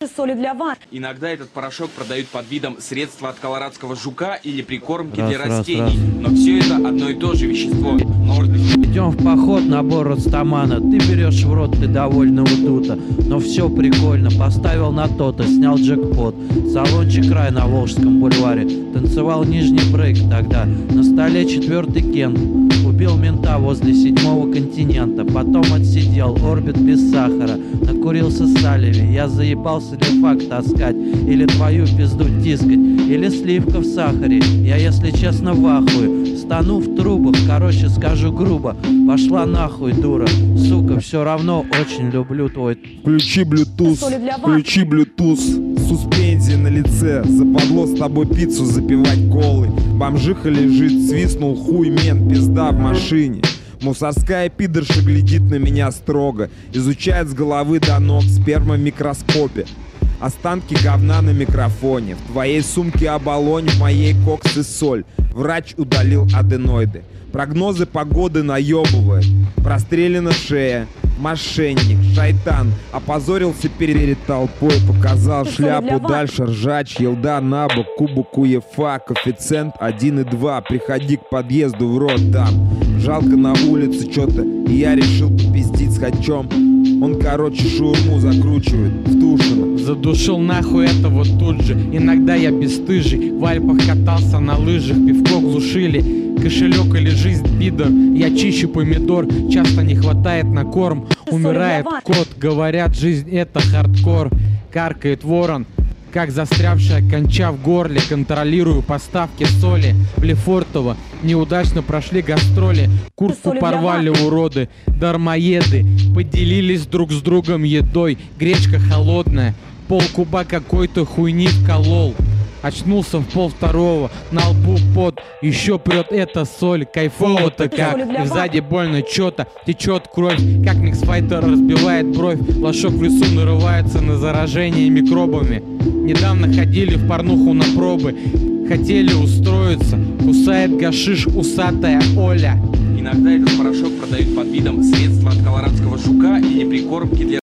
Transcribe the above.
соли для ванн. Иногда этот порошок продают под видом средства от колорадского жука или прикормки для растений. Но все это одно и то же вещество. Идем в поход, набор Растамана. Ты берешь в рот, ты довольно удута. Но все прикольно, поставил на то-то, снял джекпот. Салончик край на Волжском бульваре. Танцевал нижний брейк тогда. На столе 4-й Кент. Убил мента возле 7-го континента. Потом отсидел, орбит без сахара. Накурился салеви. Я заебался лифак таскать. Или твою пизду тискать. Или сливка в сахаре. Я, если честно, в ахуе. Стану в трубах, короче, скажу грубо. Пошла нахуй, дура. Сука, все равно очень люблю твой. Включи Bluetooth, включи Bluetooth. Суспензия на лице. Западло с тобой пиццу запивать колой. Бомжиха лежит, свистнул хуй мент, пизда в машине. Мусорская пидорша глядит на меня строго. Изучает с головы до ног сперма в микроскопе. Останки говна на микрофоне. В твоей сумке оболонь, в моей кокс и соль. Врач удалил аденоиды. Прогнозы погоды наебывает. Прострелена шея. Мошенник, шайтан. Опозорился перед толпой. Показал шляпу, дальше ржач. Елда на бок, кубок УЕФА. Коэффициент 1,2. Приходи к подъезду, в рот дам. Жалко на улице что-то. И я решил попиздить с хачом. Он, короче, шаурму закручивает в Тушино. Задушил нахуй этого тут же. Иногда я бесстыжий. В Альпах катался на лыжах, пивко глушили. Кошелек или жизнь, пидор. Я чище помидор. Часто не хватает на корм. Умирает кот. Говорят, жизнь это хардкор. Каркает ворон, как застрявшая конча в горле. Контролирую поставки соли в Лефортово. Неудачно прошли гастроли. Куртку порвали уроды. Дармоеды поделились друг с другом едой. Гречка холодная. Полкуба какой-то хуйни вколол. Очнулся в 1:30, на лбу пот. Еще прет эта соль. Кайфово-то как. И сзади больно чё-то. Течет кровь, как миксфайтер разбивает бровь. Лошок в лесу нарывается на заражение микробами. Недавно ходили в порнуху на пробы. Хотели устроиться. Кусает гашиш усатая Оля. Иногда этот порошок продают под видом средства от колорадского жука или прикормки для